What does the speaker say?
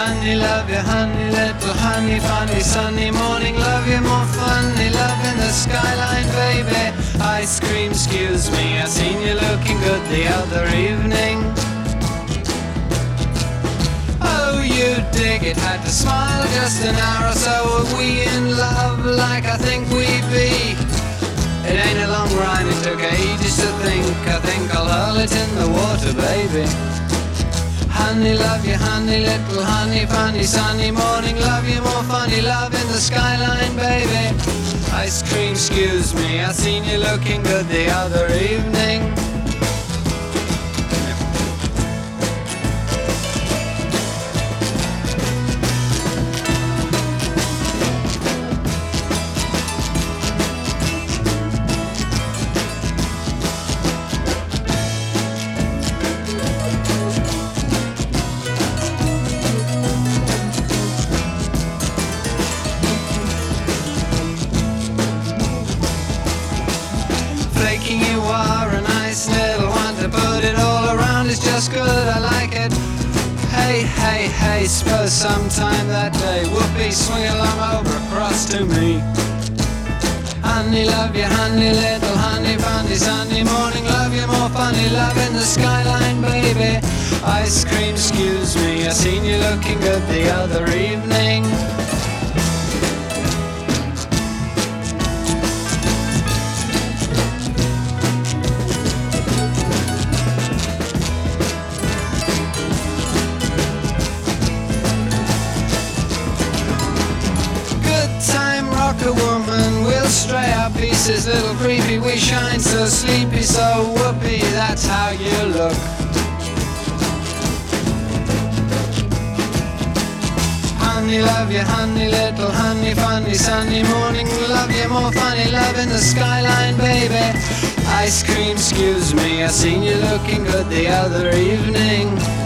Honey, love you, honey, little honey, funny sunny morning, love you more funny, love in the skyline, baby. Ice cream, excuse me, I seen you looking good the other evening. Oh, you dig it, had to smile just an hour or so. Were we in love like I think we be? It ain't a long rhyme, it took ages to think. I think I'll hurl it in the water, baby. Honey, love you, honey, little honey, funny sunny morning, love you more funny, love in the skyline, baby. Ice cream, excuse me, I seen you looking good the other evening. Flaking you are a nice little one to put it all around is just good, I like it. Hey, hey, hey, suppose sometime that day whoopee, swing along over across to me. Honey, love you, honey, little honey, funny sunny morning, love you more funny, love in the skyline, baby. Ice cream, excuse me, I seen you looking good the other evening. A woman, we'll stray our pieces, little creepy, we shine so sleepy, so whoopee, that's how you look. Honey, love you, honey, little honey, funny sunny morning, love you more funny, love in the skyline, baby. Ice cream, excuse me, I seen you looking good the other evening.